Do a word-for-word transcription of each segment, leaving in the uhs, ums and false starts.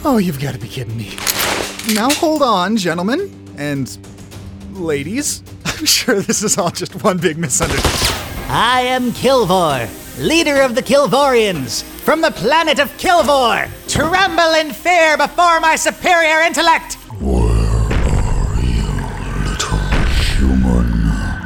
Oh, you've got to be kidding me. Now hold on, gentlemen and ladies. I'm sure this is all just one big misunderstanding. I am Kilvor, leader of the Kilvorians, from the planet of Kilvor. Tremble in fear before my superior intellect. Where are you, little human?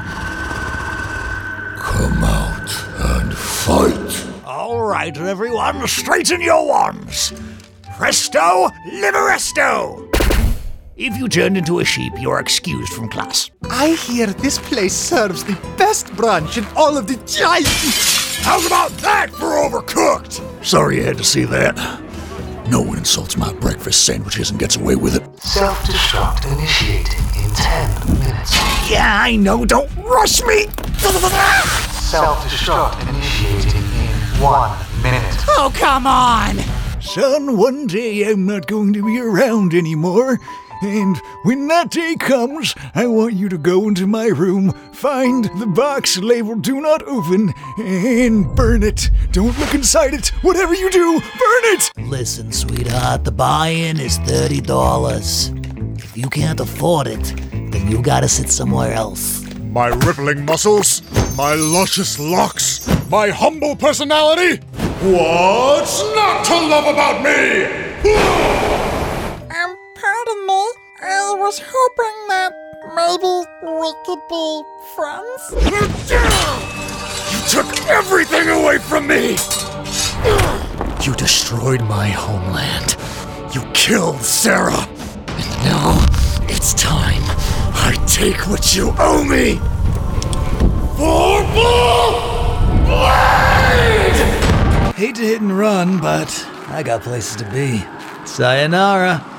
Come out and fight. All right, everyone, straighten your wands. Presto, liberesto. If you turned into a sheep, you're excused from class. I hear this place serves the best brunch in all of the giant. How's about that for overcooked? Sorry you had to see that. No one insults my breakfast sandwiches and gets away with it. Self-destruct initiating in ten minutes. Yeah, I know, don't rush me! Self-destruct initiating in one minute. Oh, come on! Son, one day I'm not going to be around anymore. And when that day comes, I want you to go into my room, find the box labeled Do Not Open, and burn it. Don't look inside it. Whatever you do, burn it! Listen, sweetheart, the buy-in is thirty dollars. If you can't afford it, then you gotta sit somewhere else. My rippling muscles, my luscious locks, my humble personality. What's not to love about me? Pardon me, I was hoping that maybe we could be friends. You took everything away from me! You destroyed my homeland. You killed Sarah. And now it's time. I take what you owe me! Purple Blade! Hate to hit and run, but I got places to be. Sayonara.